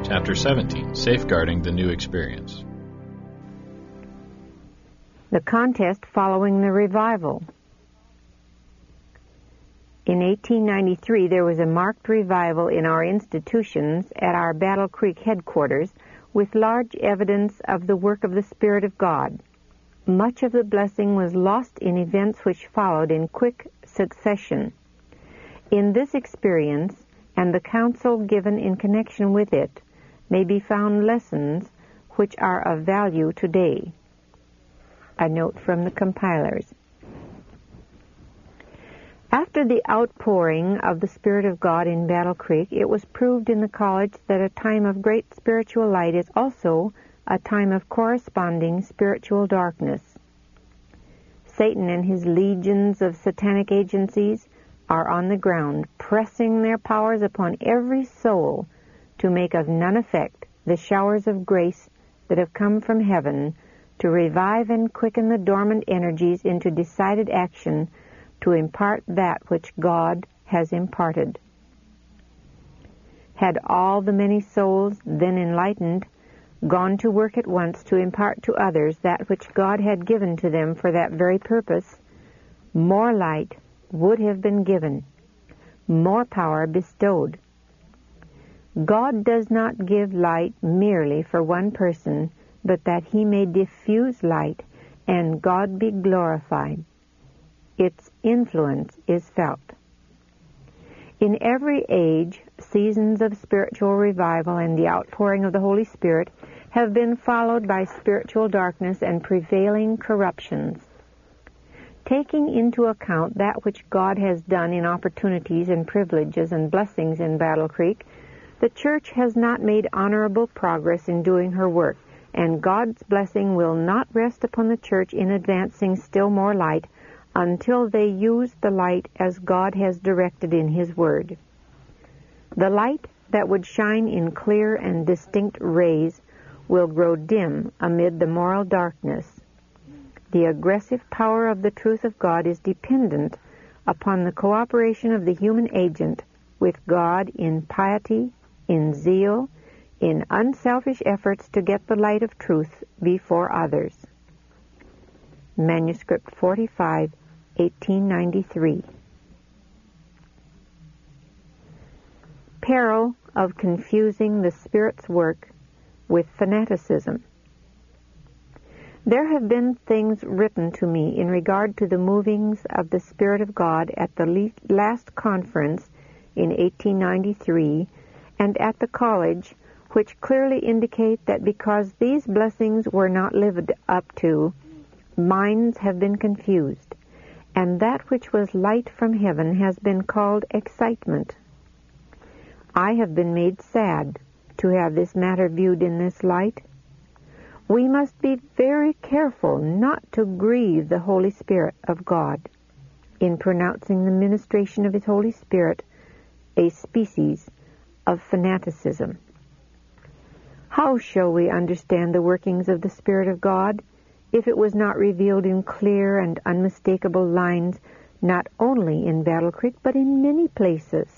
Chapter 17, Safeguarding the New Experience. The contest following the revival. In 1893, there was a marked revival in our institutions at our Battle Creek headquarters with large evidence of the work of the Spirit of God. Much of the blessing was lost in events which followed in quick succession. In this experience, and the counsel given in connection with it, may be found lessons which are of value today. A note from the compilers. After the outpouring of the Spirit of God in Battle Creek, it was proved in the college that a time of great spiritual light is also a time of corresponding spiritual darkness. Satan and his legions of satanic agencies are on the ground, pressing their powers upon every soul to make of none effect the showers of grace that have come from heaven to revive and quicken the dormant energies into decided action to impart that which God has imparted. Had all the many souls then enlightened gone to work at once to impart to others that which God had given to them for that very purpose, more light would have been given, more power bestowed. God does not give light merely for one person, but that he may diffuse light and God be glorified. Its influence is felt. In every age, seasons of spiritual revival and the outpouring of the Holy Spirit have been followed by spiritual darkness and prevailing corruptions. Taking into account that which God has done in opportunities and privileges and blessings in Battle Creek, the Church has not made honorable progress in doing her work, and God's blessing will not rest upon the Church in advancing still more light until they use the light as God has directed in His Word. The light that would shine in clear and distinct rays will grow dim amid the moral darkness. The aggressive power of the truth of God is dependent upon the cooperation of the human agent with God in piety, in zeal, in unselfish efforts to get the light of truth before others. Manuscript 45, 1893. Peril of confusing the Spirit's work with fanaticism. There have been things written to me in regard to the movings of the Spirit of God at the last conference in 1893 and at the college, which clearly indicate that because these blessings were not lived up to, minds have been confused, and that which was light from heaven has been called excitement. I have been made sad to have this matter viewed in this light. We must be very careful not to grieve the Holy Spirit of God in pronouncing the ministration of His Holy Spirit a species of fanaticism. How shall we understand the workings of the Spirit of God if it was not revealed in clear and unmistakable lines, not only in Battle Creek, but in many places?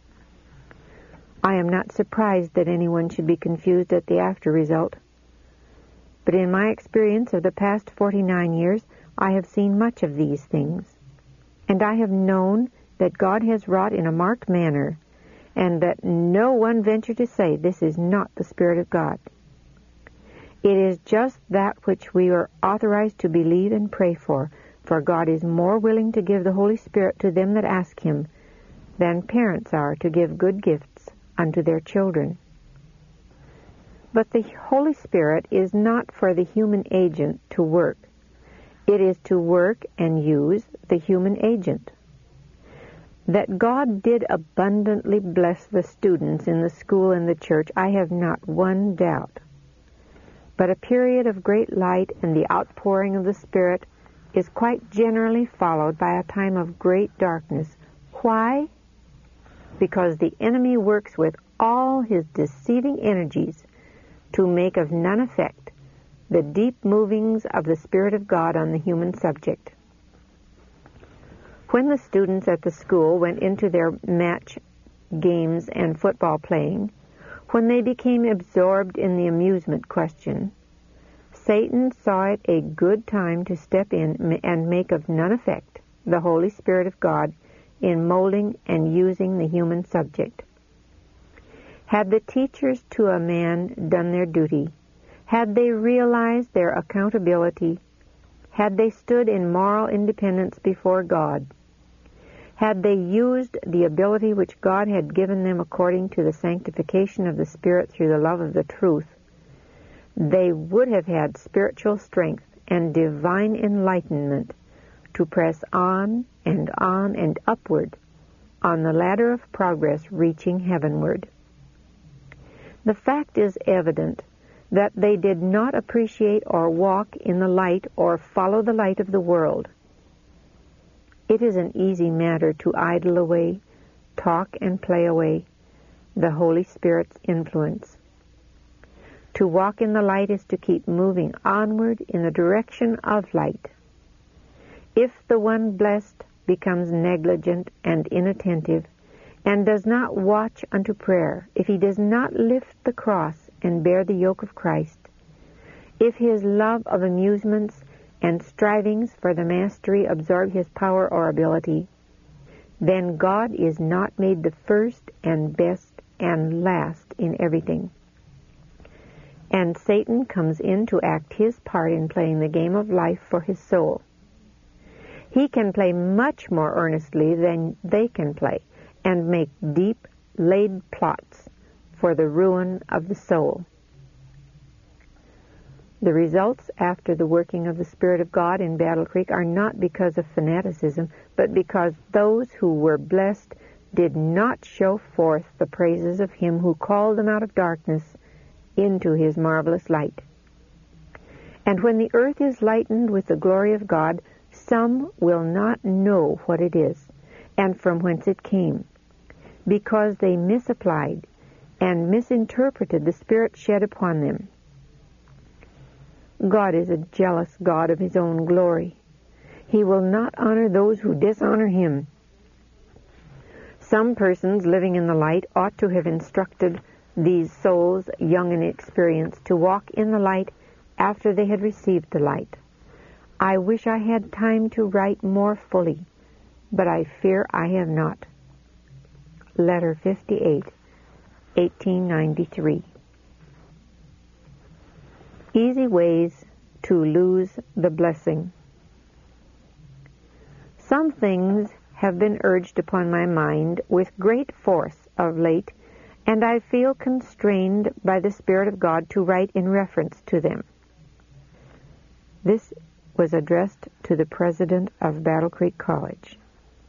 I am not surprised that anyone should be confused at the after result. But in my experience of the past 49 years, I have seen much of these things, and I have known that God has wrought in a marked manner, and that no one venture to say this is not the Spirit of God. It is just that which we are authorized to believe and pray for God is more willing to give the Holy Spirit to them that ask Him than parents are to give good gifts unto their children. But the Holy Spirit is not for the human agent to work. It is to work and use the human agent. That God did abundantly bless the students in the school and the church, I have not one doubt. But a period of great light and the outpouring of the Spirit is quite generally followed by a time of great darkness. Why? Because the enemy works with all his deceiving energies to make of none effect the deep movings of the Spirit of God on the human subject. When the students at the school went into their match games and football playing, When they became absorbed in the amusement question, Satan saw it a good time to step in and make of none effect the Holy Spirit of God in molding and using the human subject. Had the teachers to a man done their duty, had they realized their accountability, had they stood in moral independence before God, had they used the ability which God had given them according to the sanctification of the Spirit through the love of the truth, they would have had spiritual strength and divine enlightenment to press on and upward on the ladder of progress reaching heavenward. The fact is evident that they did not appreciate or walk in the light or follow the light of the world. It is an easy matter to idle away, talk and play away the Holy Spirit's influence. To walk in the light is to keep moving onward in the direction of light. If the one blessed becomes negligent and inattentive, and does not watch unto prayer, if he does not lift the cross and bear the yoke of Christ, if his love of amusements and strivings for the mastery absorb his power or ability, then God is not made the first and best and last in everything. And Satan comes in to act his part in playing the game of life for his soul. He can play much more earnestly than they can play, and make deep laid plots for the ruin of the soul. The results after the working of the Spirit of God in Battle Creek are not because of fanaticism, but because those who were blessed did not show forth the praises of Him who called them out of darkness into His marvelous light. And when the earth is lightened with the glory of God, some will not know what it is and from whence it came, because they misapplied and misinterpreted the Spirit shed upon them. God is a jealous God of His own glory. He will not honor those who dishonor Him. Some persons living in the light ought to have instructed these souls, young in experience, to walk in the light after they had received the light. I wish I had time to write more fully, but I fear I have not. Letter 58, 1893. Easy ways to lose the blessing. Some things have been urged upon my mind with great force of late, and I feel constrained by the Spirit of God to write in reference to them. This was addressed to the president of Battle Creek College.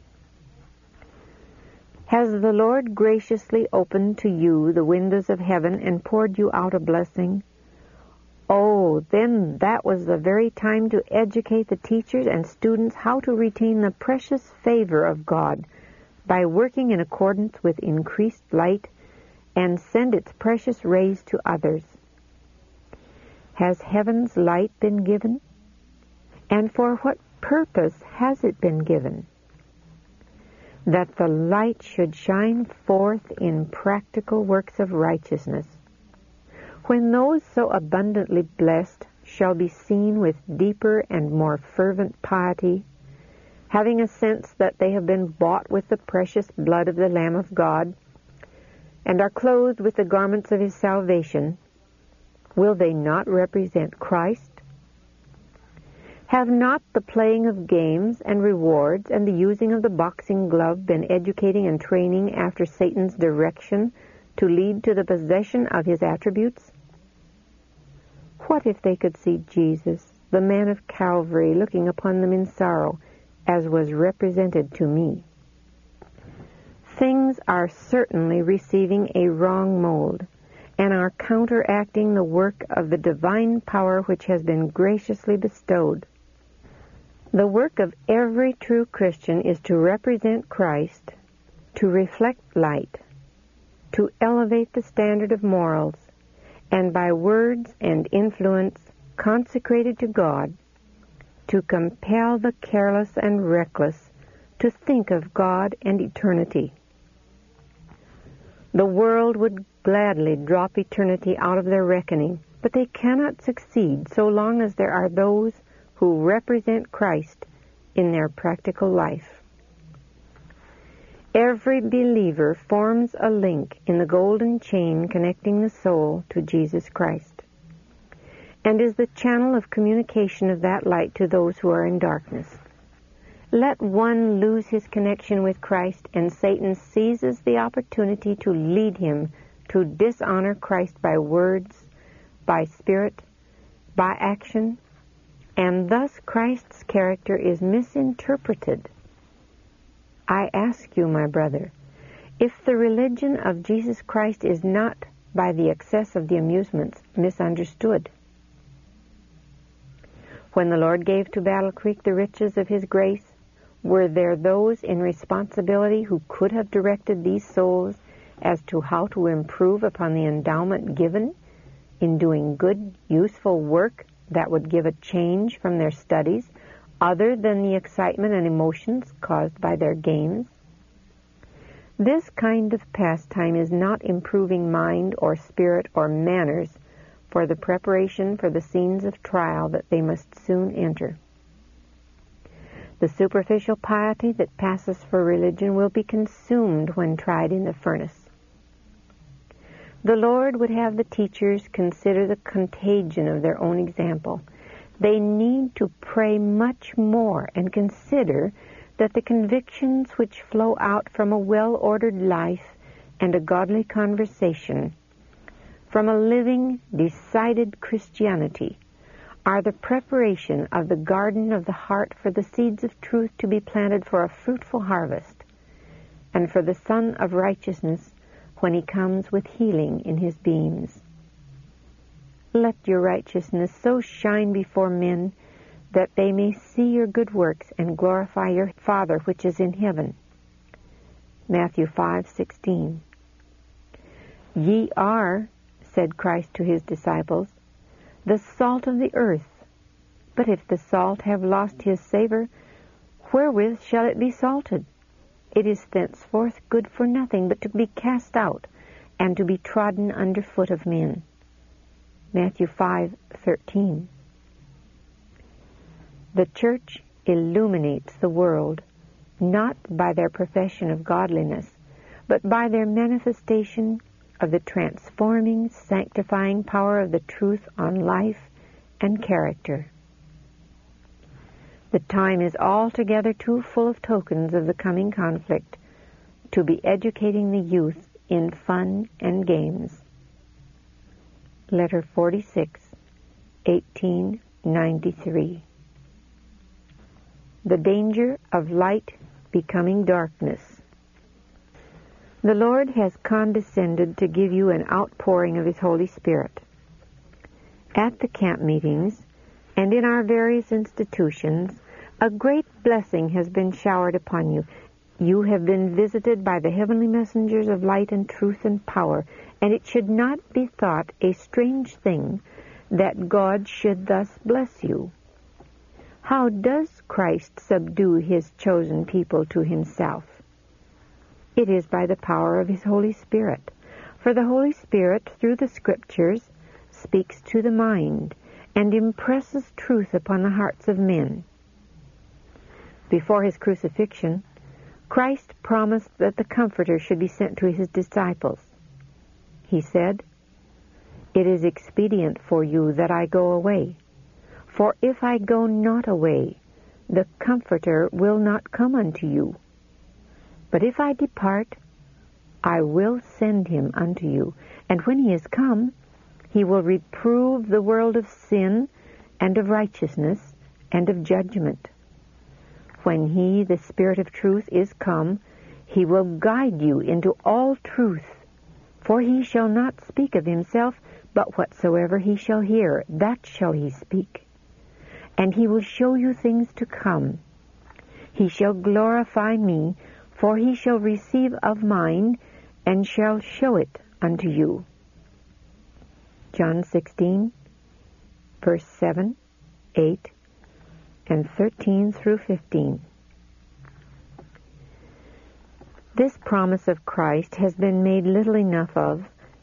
Has the Lord graciously opened to you the windows of heaven and poured you out a blessing? Oh, then that was the very time to educate the teachers and students how to retain the precious favor of God by working in accordance with increased light and send its precious rays to others. Has heaven's light been given? And for what purpose has it been given? That the light should shine forth in practical works of righteousness. When those so abundantly blessed shall be seen with deeper and more fervent piety, having a sense that they have been bought with the precious blood of the Lamb of God, and are clothed with the garments of His salvation, will they not represent Christ? Have not the playing of games and rewards and the using of the boxing glove been educating and training after Satan's direction to lead to the possession of his attributes? What if they could see Jesus, the man of Calvary, looking upon them in sorrow, as was represented to me? Things are certainly receiving a wrong mold, and are counteracting the work of the divine power which has been graciously bestowed. The work of every true Christian is to represent Christ, to reflect light, to elevate the standard of morals, and by words and influence consecrated to God, to compel the careless and reckless to think of God and eternity. The world would gladly drop eternity out of their reckoning, but they cannot succeed so long as there are those who represent Christ in their practical life. Every believer forms a link in the golden chain connecting the soul to Jesus Christ, and is the channel of communication of that light to those who are in darkness. Let one lose his connection with Christ, and Satan seizes the opportunity to lead him to dishonor Christ by words, by spirit, by action, and thus Christ's character is misinterpreted. I ask you, my brother, if the religion of Jesus Christ is not, by the excess of the amusements, misunderstood. When the Lord gave to Battle Creek the riches of His grace, were there those in responsibility who could have directed these souls as to how to improve upon the endowment given in doing good, useful work that would give a change from their studies other than the excitement and emotions caused by their games? This kind of pastime is not improving mind or spirit or manners for the preparation for the scenes of trial that they must soon enter. The superficial piety that passes for religion will be consumed when tried in the furnace. The Lord would have the teachers consider the contagion of their own example. They need to pray much more and consider that the convictions which flow out from a well-ordered life and a godly conversation, from a living, decided Christianity, are the preparation of the garden of the heart for the seeds of truth to be planted for a fruitful harvest, and for the Son of Righteousness when He comes with healing in His beams. Let your righteousness so shine before men that they may see your good works and glorify your Father which is in heaven. Matthew 5:16. Ye are, said Christ to His disciples, the salt of the earth. But if the salt have lost his savor, wherewith shall it be salted? It is thenceforth good for nothing but to be cast out and to be trodden under foot of men. Matthew 5:13. The church illuminates the world, not by their profession of godliness, but by their manifestation of the transforming, sanctifying power of the truth on life and character. The time is altogether too full of tokens of the coming conflict to be educating the youth in fun and games. Letter 46, 1893. The danger of light becoming darkness. The Lord has condescended to give you an outpouring of His Holy Spirit. At the camp meetings and in our various institutions, a great blessing has been showered upon you. You have been visited by the heavenly messengers of light and truth and power, and it should not be thought a strange thing that God should thus bless you. How does Christ subdue His chosen people to Himself? It is by the power of His Holy Spirit. For the Holy Spirit, through the Scriptures, speaks to the mind and impresses truth upon the hearts of men. Before His crucifixion, Christ promised that the Comforter should be sent to His disciples. He said, "It is expedient for you that I go away. For if I go not away, the Comforter will not come unto you. But if I depart, I will send Him unto you. And when He is come, He will reprove the world of sin and of righteousness and of judgment. When He, the Spirit of truth, is come, He will guide you into all truth. For He shall not speak of Himself, but whatsoever He shall hear, that shall He speak. And He will show you things to come. He shall glorify Me, for He shall receive of mine, and shall show it unto you." John 16, verse 7, 8, and 13 through 15. This promise of Christ has been made little enough of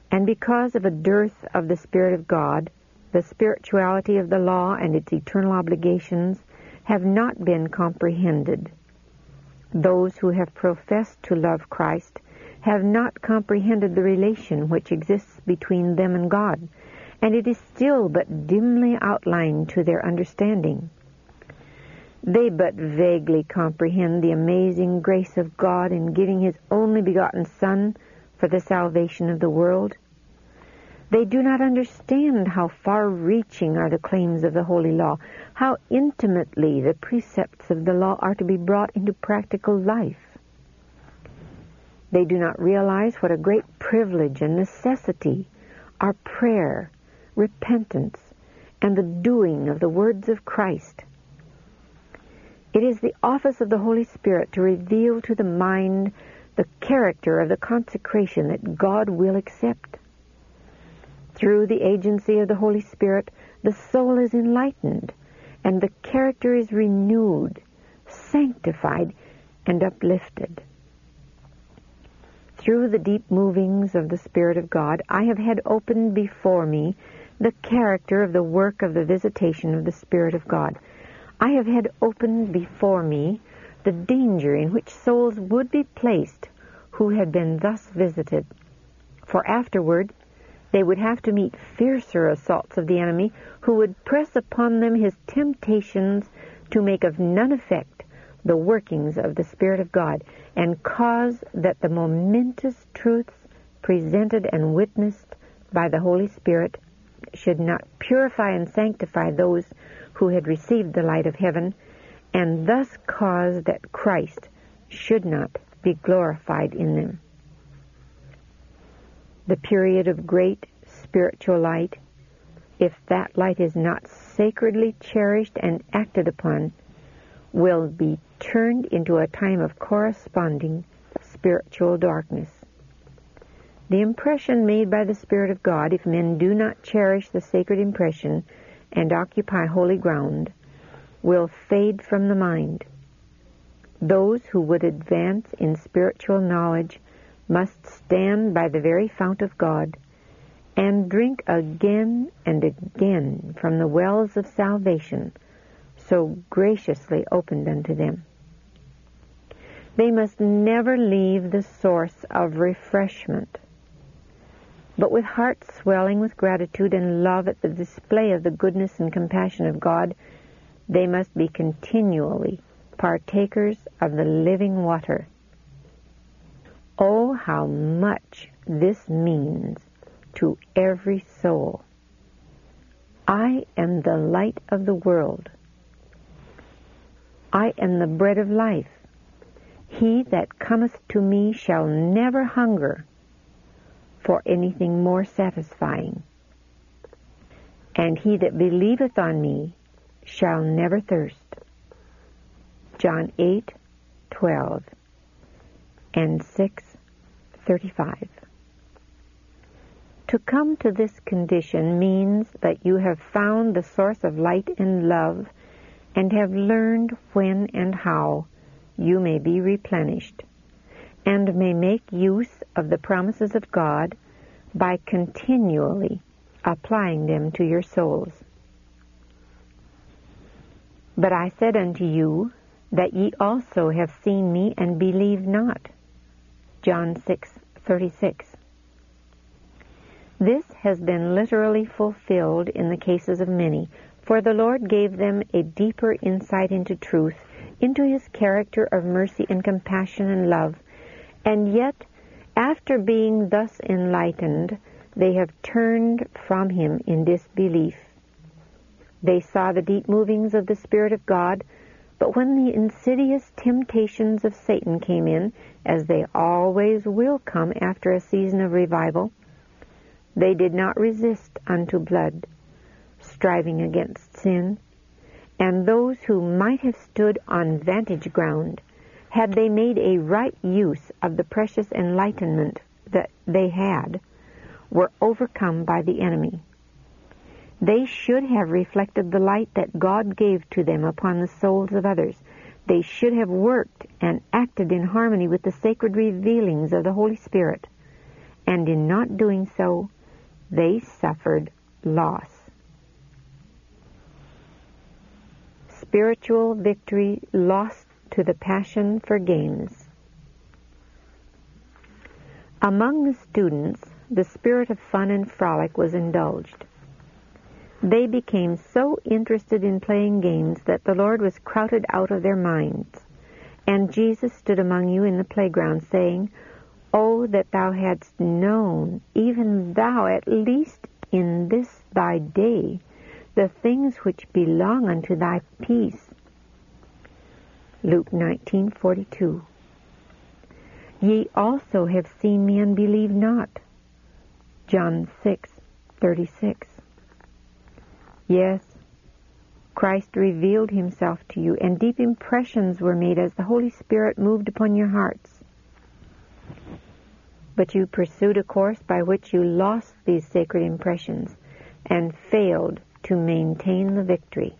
And because of a dearth of the Spirit of God, the spirituality of the law and its eternal obligations have not been comprehended. Those who have professed to love Christ have not comprehended the relation which exists between them and God, and it is still but dimly outlined to their understanding. They but vaguely comprehend the amazing grace of God in giving His only begotten Son for the salvation of the world. They do not understand how far-reaching are the claims of the Holy Law, how intimately the precepts of the law are to be brought into practical life. They do not realize what a great privilege and necessity are prayer, repentance, and the doing of the words of Christ. It is the office of the Holy Spirit to reveal to the mind the character of the consecration that God will accept. Through the agency of the Holy Spirit, the soul is enlightened, and the character is renewed, sanctified, and uplifted. Through the deep movings of the Spirit of God, I have had opened before me the character of the work of the visitation of the Spirit of God. I have had opened before me the danger in which souls would be placed who had been thus visited, for afterward they would have to meet fiercer assaults of the enemy, who would press upon them his temptations to make of none effect the workings of the Spirit of God, and cause that the momentous truths presented and witnessed by the Holy Spirit should not purify and sanctify those who had received the light of heaven, and thus cause that Christ should not be glorified in them. The period of great spiritual light, if that light is not sacredly cherished and acted upon, will be turned into a time of corresponding spiritual darkness. The impression made by the Spirit of God, if men do not cherish the sacred impression and occupy holy ground, will fade from the mind. Those who would advance in spiritual knowledge must stand by the very fount of God and drink again and again from the wells of salvation so graciously opened unto them. They must never leave the source of refreshment, but with hearts swelling with gratitude and love at the display of the goodness and compassion of God, they must be continually partakers of the living water. Oh, how much this means to every soul. I am the light of the world. I am the bread of life. He that cometh to me shall never hunger for anything more satisfying. And he that believeth on me shall never thirst. John 8:12 and 6:35. To come to this condition means that you have found the source of light and love and have learned when and how you may be replenished, and may make use of the promises of God by continually applying them to your souls. But I said unto you that ye also have seen me and believe not. John 6:36. This has been literally fulfilled in the cases of many, for the Lord gave them a deeper insight into truth, into His character of mercy and compassion and love, and yet, after being thus enlightened, they have turned from Him in disbelief. They saw the deep movings of the Spirit of God, but when the insidious temptations of Satan came in, as they always will come after a season of revival, they did not resist unto blood, striving against sin, and those who might have stood on vantage ground, had they made a right use of the precious enlightenment that they had, were overcome by the enemy. They should have reflected the light that God gave to them upon the souls of others. They should have worked and acted in harmony with the sacred revealings of the Holy Spirit, and in not doing so, they suffered loss. Spiritual victory lost to the passion for games. Among the students, the spirit of fun and frolic was indulged. They became so interested in playing games that the Lord was crowded out of their minds. And Jesus stood among you in the playground, saying, "Oh, that thou hadst known, even thou at least in this thy day, the things which belong unto thy peace." Luke 19:42. Ye also have seen me and believe not. John 6:36. Yes, Christ revealed himself to you, and deep impressions were made as the Holy Spirit moved upon your hearts. But you pursued a course by which you lost these sacred impressions and failed to maintain the victory.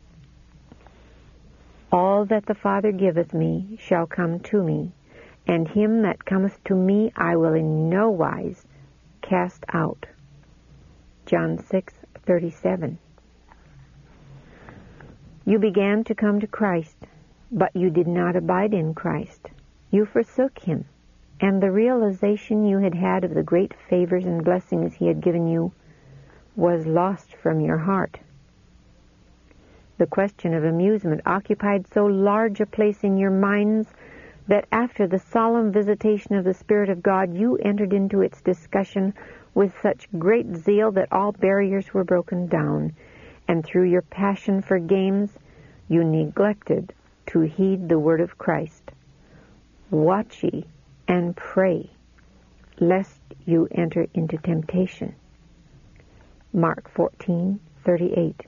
All that the Father giveth me shall come to me, and him that cometh to me I will in no wise cast out. John 6:37. You began to come to Christ, but you did not abide in Christ. You forsook him, and the realization you had had of the great favors and blessings he had given you was lost from your heart. The question of amusement occupied so large a place in your minds that after the solemn visitation of the Spirit of God, you entered into its discussion with such great zeal that all barriers were broken down, and through your passion for games, you neglected to heed the word of Christ. Watch ye and pray, lest you enter into temptation. Mark 14:38.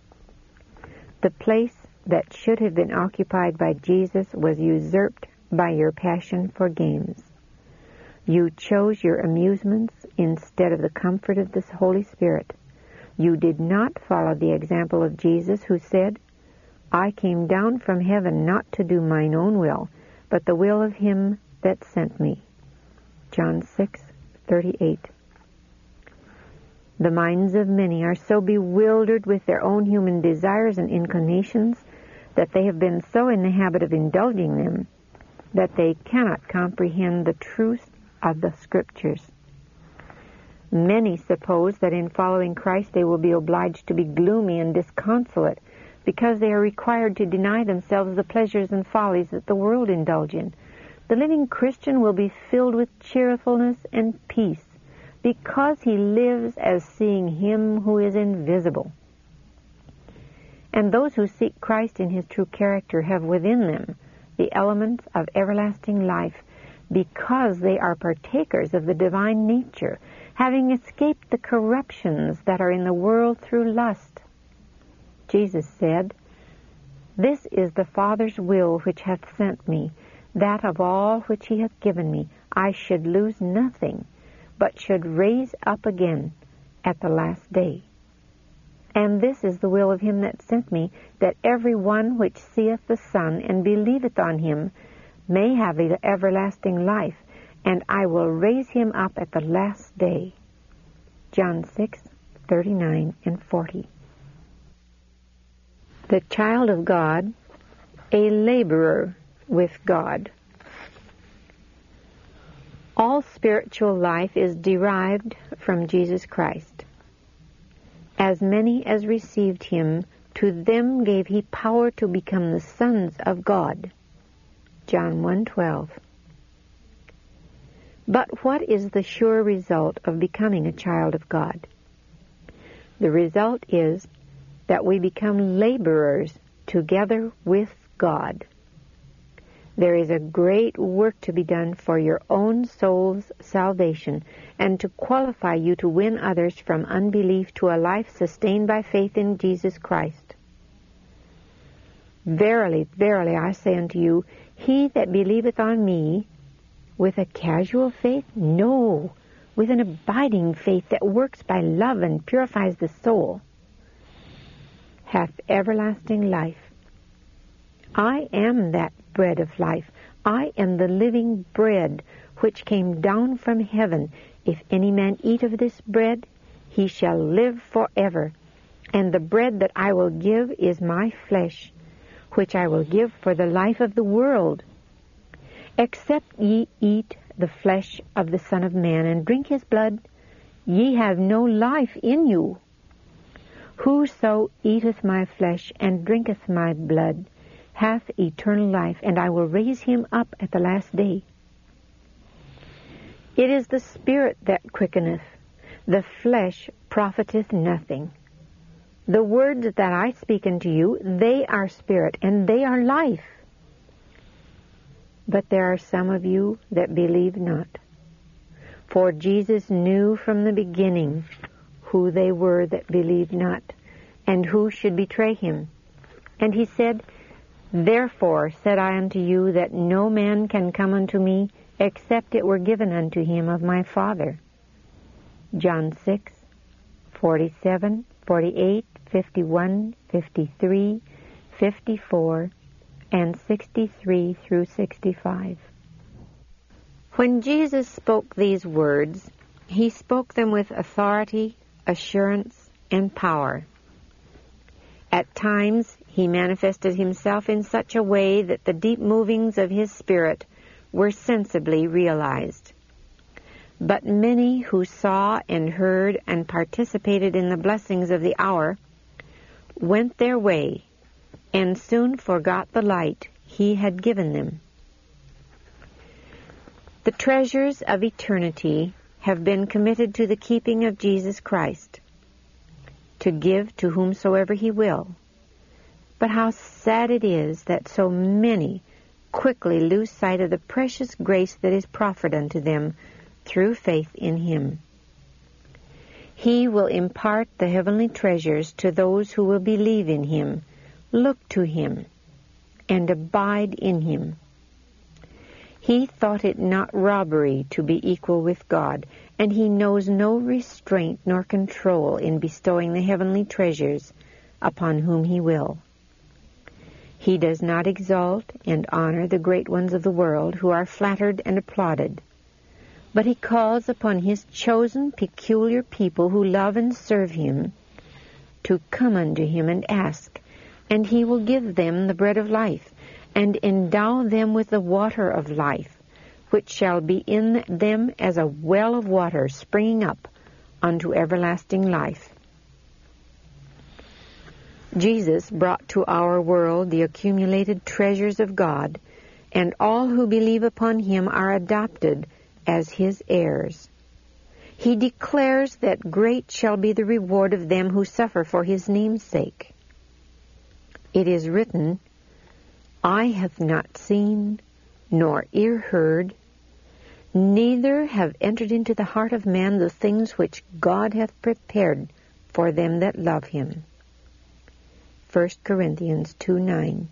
The place that should have been occupied by Jesus was usurped by your passion for games. You chose your amusements instead of the comfort of the Holy Spirit. You did not follow the example of Jesus, who said, "I came down from heaven not to do mine own will, but the will of him that sent me." John 6:38. The minds of many are so bewildered with their own human desires and inclinations that they have been so in the habit of indulging them that they cannot comprehend the truth of the Scriptures. Many suppose that in following Christ they will be obliged to be gloomy and disconsolate because they are required to deny themselves the pleasures and follies that the world indulge in. The living Christian will be filled with cheerfulness and peace because he lives as seeing him who is invisible. And those who seek Christ in his true character have within them the elements of everlasting life because they are partakers of the divine nature, having escaped the corruptions that are in the world through lust. Jesus said, "This is the Father's will which hath sent me, that of all which he hath given me I should lose nothing, but should raise up again at the last day. And this is the will of him that sent me, that every one which seeth the Son and believeth on him may have everlasting life, and I will raise him up at the last day." John 6:39 and 40. The child of God, a laborer with God. All spiritual life is derived from Jesus Christ. As many as received him, to them gave he power to become the sons of God. John 1:12. But what is the sure result of becoming a child of God? The result is that we become laborers together with God. There is a great work to be done for your own soul's salvation and to qualify you to win others from unbelief to a life sustained by faith in Jesus Christ. Verily, verily, I say unto you, he that believeth on me with a casual faith, no, with an abiding faith that works by love and purifies the soul, hath everlasting life. I am that bread of life. I am the living bread which came down from heaven. If any man eat of this bread, he shall live forever. And the bread that I will give is my flesh, which I will give for the life of the world. Except ye eat the flesh of the Son of Man, and drink his blood, ye have no life in you. Whoso eateth my flesh, and drinketh my blood, hath eternal life, and I will raise him up at the last day. It is the Spirit that quickeneth, the flesh profiteth nothing. The words that I speak unto you, they are spirit, and they are life. But there are some of you that believe not. For Jesus knew from the beginning who they were that believed not, and who should betray him. And he said, Therefore said I unto you that no man can come unto me, except it were given unto him of my Father. John 6, 47, 48, 51, 53, 54, and 63 through 65. When Jesus spoke these words, he spoke them with authority, assurance, and power. At times, he manifested himself in such a way that the deep movings of his spirit were sensibly realized. But many who saw and heard and participated in the blessings of the hour went their way and soon forgot the light he had given them. The treasures of eternity have been committed to the keeping of Jesus Christ, to give to whomsoever he will. But how sad it is that so many quickly lose sight of the precious grace that is proffered unto them through faith in him. He will impart the heavenly treasures to those who will believe in him, look to him, and abide in him. He thought it not robbery to be equal with God, and he knows no restraint nor control in bestowing the heavenly treasures upon whom he will. He does not exalt and honor the great ones of the world who are flattered and applauded, but he calls upon his chosen peculiar people who love and serve him to come unto him and ask, and he will give them the bread of life, and endow them with the water of life, which shall be in them as a well of water springing up unto everlasting life. Jesus brought to our world the accumulated treasures of God, and all who believe upon him are adopted as his heirs. He declares that great shall be the reward of them who suffer for his name's sake. It is written, Eye have not seen, nor ear heard, neither have entered into the heart of man the things which God hath prepared for them that love him. 1 Corinthians 2:9.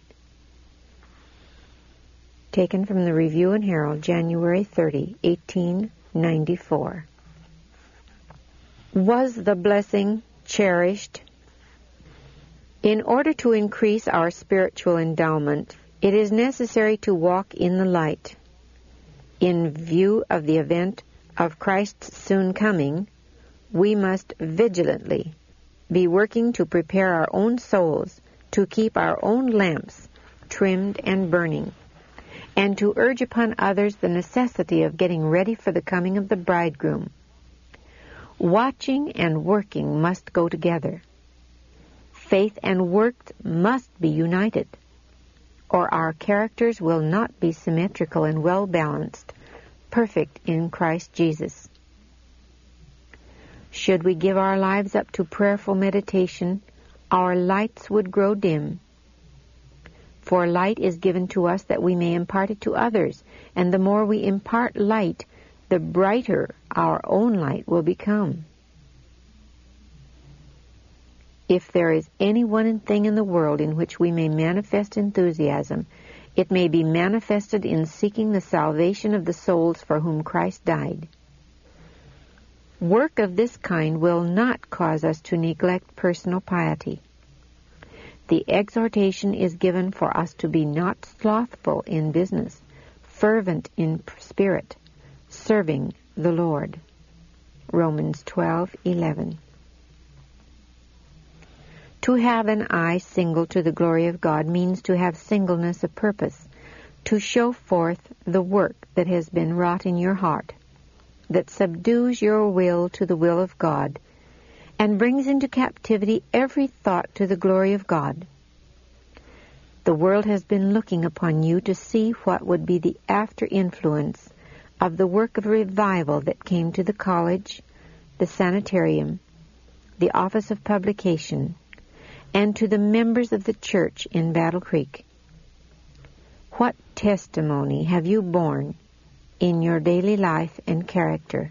Taken from the Review and Herald, January 30, 1894. Was the blessing cherished? In order to increase our spiritual endowment, it is necessary to walk in the light. In view of the event of Christ's soon coming, we must vigilantly be working to prepare our own souls, to keep our own lamps trimmed and burning, and to urge upon others the necessity of getting ready for the coming of the bridegroom. Watching and working must go together. Faith and work must be united, or our characters will not be symmetrical and well-balanced, perfect in Christ Jesus. Should we give our lives up to prayerful meditation, our lights would grow dim. For light is given to us that we may impart it to others, and the more we impart light, the brighter our own light will become. If there is any one thing in the world in which we may manifest enthusiasm, it may be manifested in seeking the salvation of the souls for whom Christ died. Work of this kind will not cause us to neglect personal piety. The exhortation is given for us to be not slothful in business, fervent in spirit, serving the Lord. Romans 12:11. To have an eye single to the glory of God means to have singleness of purpose, to show forth the work that has been wrought in your heart, that subdues your will to the will of God, and brings into captivity every thought to the glory of God. The world has been looking upon you to see what would be the after influence of the work of revival that came to the college, the sanitarium, the office of publication, and to the members of the church in Battle Creek. What testimony have you borne in your daily life and character?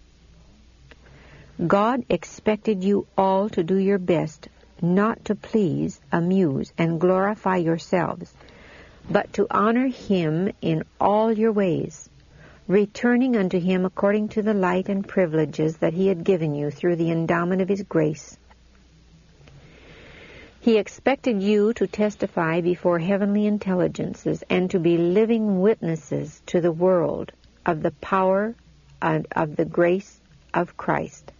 God expected you all to do your best, not to please, amuse, and glorify yourselves, but to honor Him in all your ways, returning unto Him according to the light and privileges that He had given you through the endowment of His grace. He expected you to testify before heavenly intelligences and to be living witnesses to the world of the power and of the grace of Christ.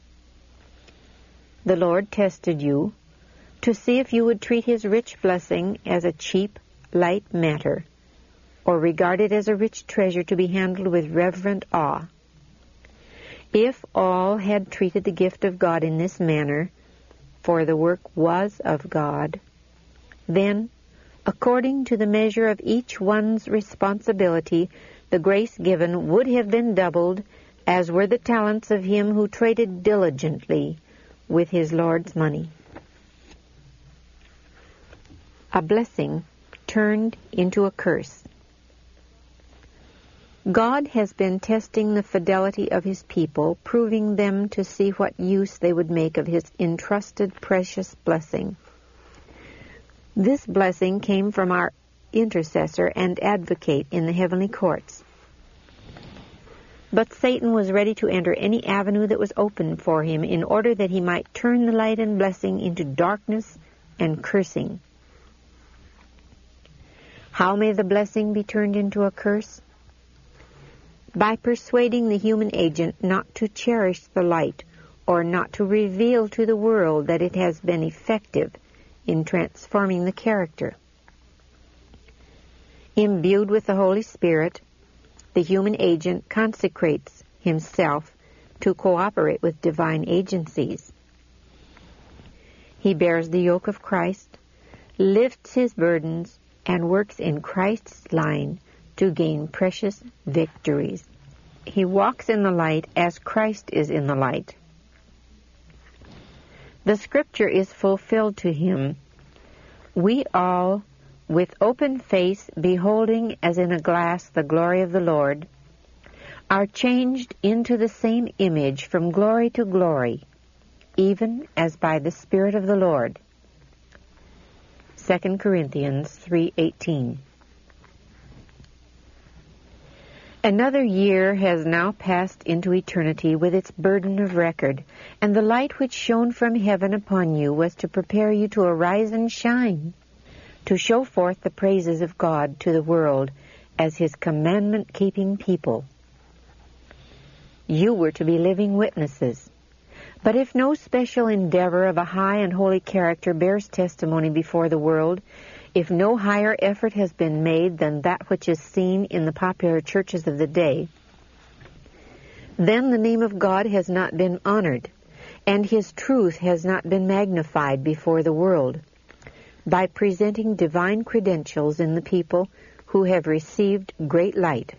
The Lord tested you to see if you would treat His rich blessing as a cheap, light matter, or regard it as a rich treasure to be handled with reverent awe. If all had treated the gift of God in this manner, for the work was of God, then, according to the measure of each one's responsibility, the grace given would have been doubled, as were the talents of him who traded diligently with his Lord's money. A blessing turned into a curse. God has been testing the fidelity of His people, proving them to see what use they would make of His entrusted precious blessing. This blessing came from our intercessor and advocate in the heavenly courts. But Satan was ready to enter any avenue that was open for him in order that he might turn the light and blessing into darkness and cursing. How may the blessing be turned into a curse? By persuading the human agent not to cherish the light or not to reveal to the world that it has been effective in transforming the character. Imbued with the Holy Spirit, the human agent consecrates himself to cooperate with divine agencies. He bears the yoke of Christ, lifts his burdens, and works in Christ's line to gain precious victories. He walks in the light as Christ is in the light. The Scripture is fulfilled to him. We all, with open face, beholding as in a glass the glory of the Lord, are changed into the same image from glory to glory, even as by the Spirit of the Lord. 2 Corinthians 3:18. Another year has now passed into eternity with its burden of record, and the light which shone from heaven upon you was to prepare you to arise and shine, to show forth the praises of God to the world as His commandment-keeping people. You were to be living witnesses. But if no special endeavor of a high and holy character bears testimony before the world, if no higher effort has been made than that which is seen in the popular churches of the day, then the name of God has not been honored, and His truth has not been magnified before the world, by presenting divine credentials in the people who have received great light.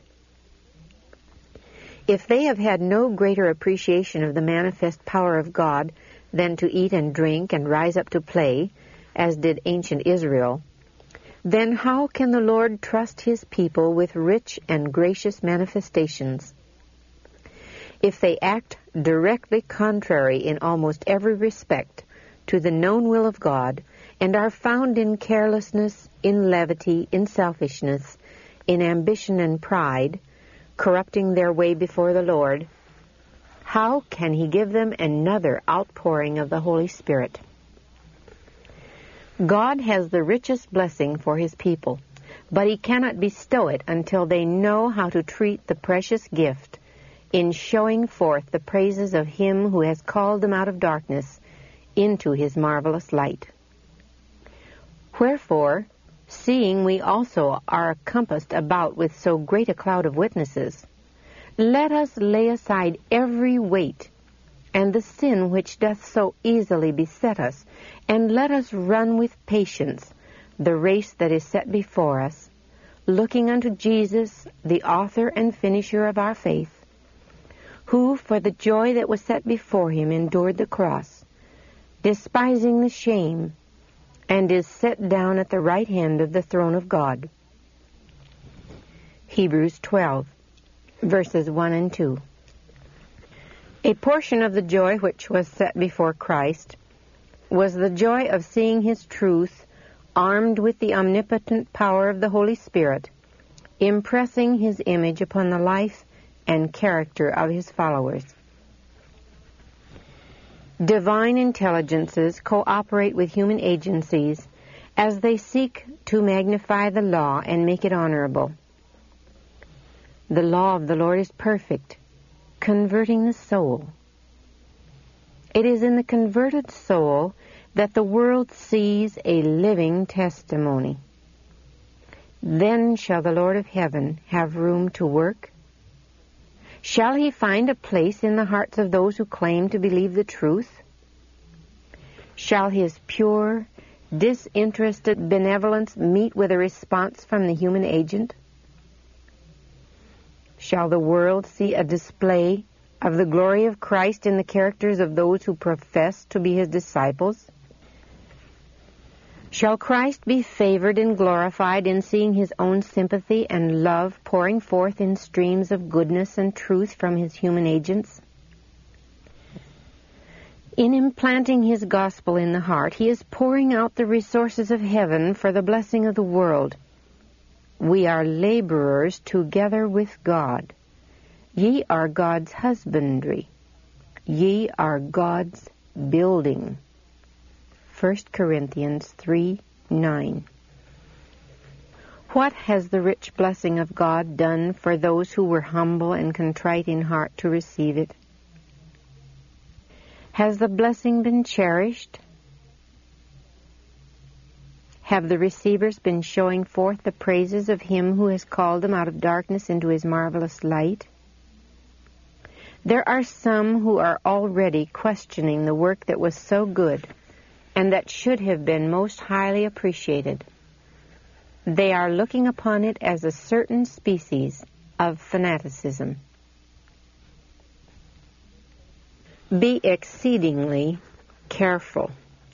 If they have had no greater appreciation of the manifest power of God than to eat and drink and rise up to play, as did ancient Israel, then how can the Lord trust His people with rich and gracious manifestations? If they act directly contrary in almost every respect to the known will of God, and are found in carelessness, in levity, in selfishness, in ambition and pride, corrupting their way before the Lord, how can He give them another outpouring of the Holy Spirit? God has the richest blessing for His people, but he cannot bestow it until they know how to treat the precious gift in showing forth the praises of him who has called them out of darkness into his marvelous light. Wherefore, seeing we also are compassed about with so great a cloud of witnesses, let us lay aside every weight and the sin which doth so easily beset us, and let us run with patience the race that is set before us, looking unto Jesus, the author and finisher of our faith, who for the joy that was set before him endured the cross, despising the shame, and is set down at the right hand of the throne of God. Hebrews 12, verses 1 and 2. A portion of the joy which was set before Christ was the joy of seeing his truth armed with the omnipotent power of the Holy Spirit, impressing his image upon the life and character of his followers. Divine intelligences cooperate with human agencies as they seek to magnify the law and make it honorable. The law of the Lord is perfect, converting the soul. It is in the converted soul that the world sees a living testimony. Then shall the Lord of heaven have room to work? Shall he find a place in the hearts of those who claim to believe the truth? Shall his pure, disinterested benevolence meet with a response from the human agent? Shall the world see a display of the glory of Christ in the characters of those who profess to be his disciples? Shall Christ be favored and glorified in seeing his own sympathy and love pouring forth in streams of goodness and truth from his human agents? In implanting his gospel in the heart, he is pouring out the resources of heaven for the blessing of the world. We are laborers together with God. Ye are God's husbandry. Ye are God's building. 1 Corinthians 3:9. What has the rich blessing of God done for those who were humble and contrite in heart to receive it? Has the blessing been cherished? Have the receivers been showing forth the praises of him who has called them out of darkness into his marvelous light? There are some who are already questioning the work that was so good and that should have been most highly appreciated. They are looking upon it as a certain species of fanaticism. Be exceedingly careful.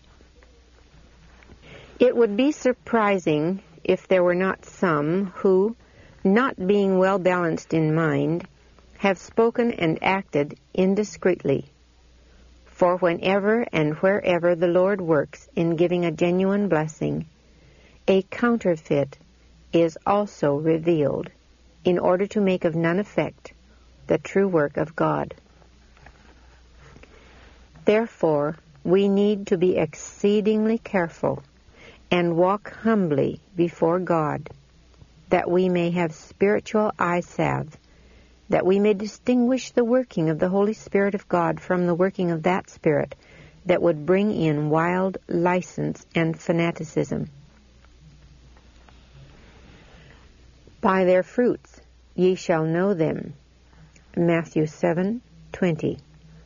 It would be surprising if there were not some who, not being well balanced in mind, have spoken and acted indiscreetly. For whenever and wherever the Lord works in giving a genuine blessing, a counterfeit is also revealed in order to make of none effect the true work of God. Therefore, we need to be exceedingly careful and walk humbly before God, that we may have spiritual eye salve, that we may distinguish the working of the Holy Spirit of God from the working of that spirit that would bring in wild license and fanaticism. By their fruits ye shall know them. Matthew 7:20.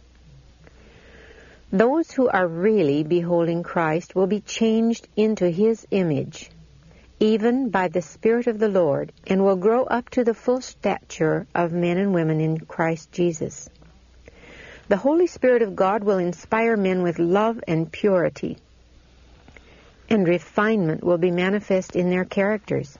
Those who are really beholding Christ will be changed into his image, even by the Spirit of the Lord, and will grow up to the full stature of men and women in Christ Jesus. The Holy Spirit of God will inspire men with love and purity, and refinement will be manifest in their characters.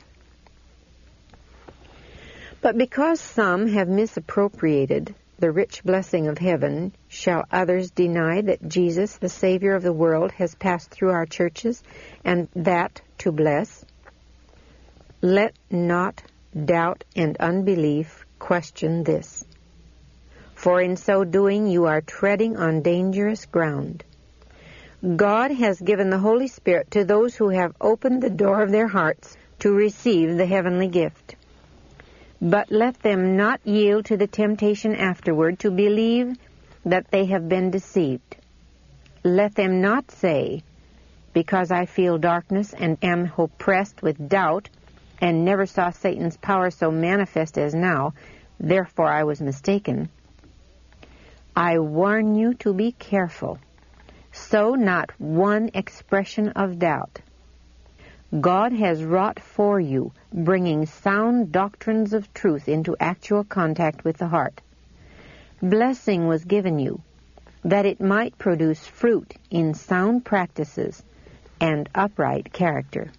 But because some have misappropriated the rich blessing of heaven, shall others deny that Jesus, the Savior of the world, has passed through our churches, and that to bless? Let not doubt and unbelief question this, for in so doing you are treading on dangerous ground. God has given the Holy Spirit to those who have opened the door of their hearts to receive the heavenly gift. But let them not yield to the temptation afterward to believe that they have been deceived. Let them not say, because I feel darkness and am oppressed with doubt, and never saw Satan's power so manifest as now, therefore I was mistaken. I warn you to be careful. Sow not one expression of doubt. God has wrought for you, bringing sound doctrines of truth into actual contact with the heart. Blessing was given you, that it might produce fruit in sound practices and upright character.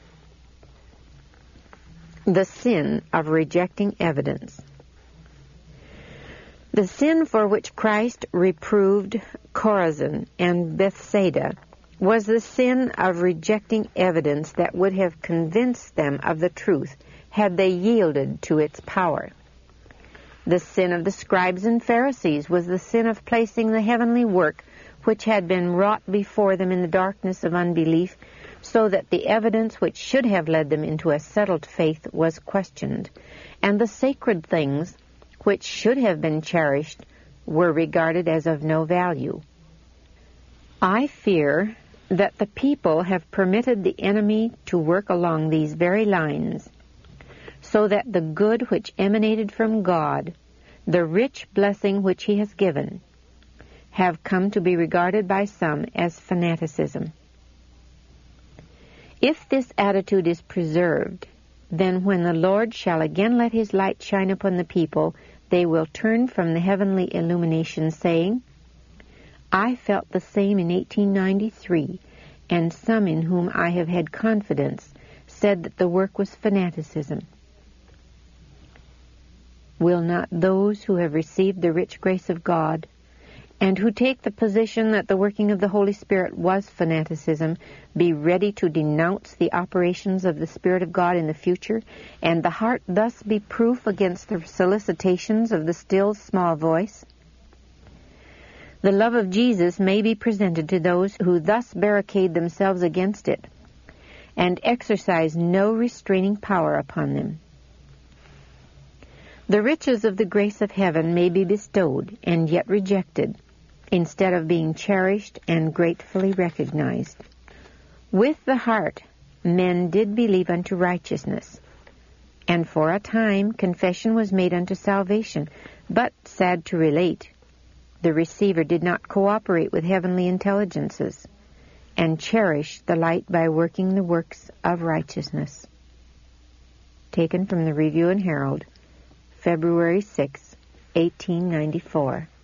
The sin of rejecting evidence. The sin for which Christ reproved Chorazin and Bethsaida was the sin of rejecting evidence that would have convinced them of the truth had they yielded to its power. The sin of the scribes and Pharisees was the sin of placing the heavenly work which had been wrought before them in the darkness of unbelief, so that the evidence which should have led them into a settled faith was questioned, and the sacred things which should have been cherished were regarded as of no value. I fear that the people have permitted the enemy to work along these very lines, so that the good which emanated from God, the rich blessing which He has given, have come to be regarded by some as fanaticism. If this attitude is preserved, then when the Lord shall again let His light shine upon the people, they will turn from the heavenly illumination, saying, I felt the same in 1893, and some in whom I have had confidence said that the work was fanaticism. Will not those who have received the rich grace of God, and who take the position that the working of the Holy Spirit was fanaticism, be ready to denounce the operations of the Spirit of God in the future, and the heart thus be proof against the solicitations of the still small voice? The love of Jesus may be presented to those who thus barricade themselves against it, and exercise no restraining power upon them. The riches of the grace of heaven may be bestowed and yet rejected, instead of being cherished and gratefully recognized. With the heart, men did believe unto righteousness, and for a time confession was made unto salvation, but, sad to relate, the receiver did not cooperate with heavenly intelligences, and cherish the light by working the works of righteousness. Taken from the Review and Herald, February 6, 1894.